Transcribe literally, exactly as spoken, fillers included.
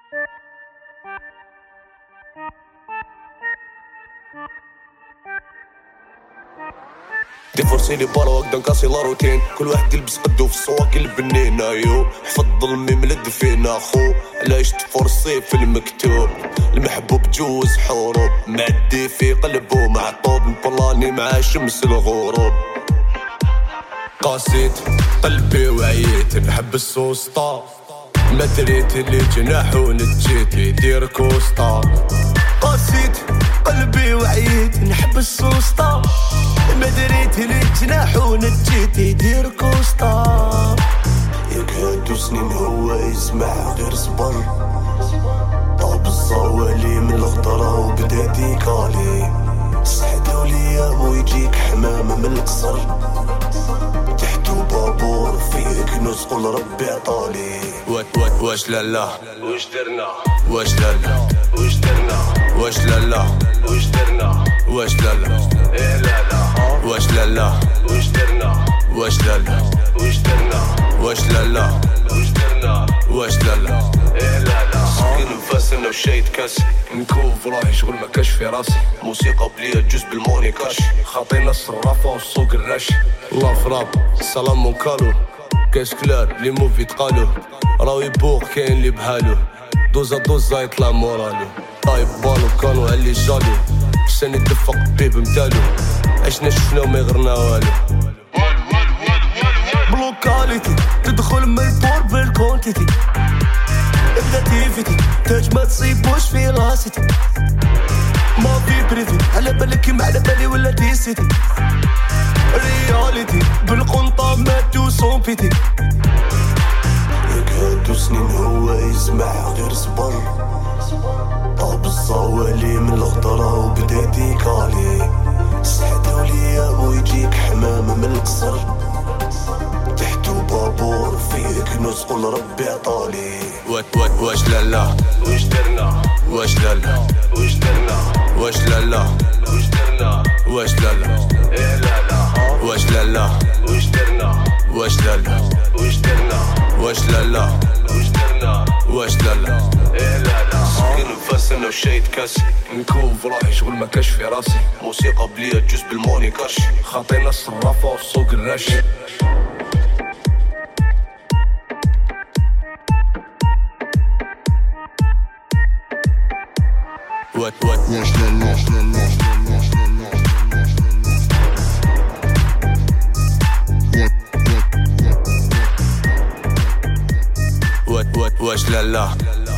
دي فرصي لي برا هكدا نكاسي لا روتين، كل واحد يلبس قدو في السواق البنين. ايو حفظ ظلمي ملد فينا اخو، علاش تفرصي في المكتوب. المحبوب جوز حروب، معدي في قلبه معطوب، نبلاني مع شمس الغروب. قاسيت قلبي وعييت نحبس وسطا، ما دريت اللي جناحو نجيت يدير كوسطا. قاسيت قلبي وعييت نحبس وسطا، ما دريت اللي جناحو نجيت يدير كوسطا. ياك هادو سنين هو يسمع غير صبر، طاب الصوالي من الغدرة وبدا ديكالي. سحدو ليا ويجيك حمام من القصر، تحتو بابور فيه كنوز قول ربي عطالي. واش لالا واش درنا، واش لالا واش درنا، واش لالا واش درنا، واش لالا إيه لالا، واش لالا واش درنا، واش لالا واش درنا، واش لالا واش درنا، واش لالا إيه لالا. سكين نفاسنا وشايد كاسي، نكوف راهي شغل ما كاش في راسي. موسيقى بليا جوز بالمونيكاش، خاطينا الصرافة والسوق الراش. الله فراب سلام وكالو، كاش كلار لي موفي تقالو، راهو يبوغ كاين اللي بحالو، دوزا دوزا يطلع مورالو. طايب بالو كانو علي جالو، كساني دفق بيب متالو، عشنا شفنا وما يغرنا والو. بلوكاليتي تدخل من البور بالكونتيتي، ابدا تيفيتي تاج ما تصيبوش في راسيتي. ما في بريفي على بالك ما على بالي ولا دي سيتي، رياليتي بالقنطة ماتو صومبيتي. ياك هادو سنين هو يسمع غير صبر، طاب الصوالي من الغدرة وبدا ديكالي. سحدو ليا ويجيك حمام من القصر، تحتو بابور فيه كنوز قول ربي عطالي. واش لالا واش درنا، واش لالا واش درنا، واش لالا واش درنا، واش لالا إيه لالا، واش لالا واش درنا، واش لالا واش درنا، واش لالا واش درنا، واش لالا إيه لالا. سكين نفاسنا وشايد كاسي، نكوف راهي شغل ما كاش في راسي. موسيقى بليا جوز بالمونيكاش، خاطينا الصرافة والسوق الراش. What what wash la la la la What what what wash la la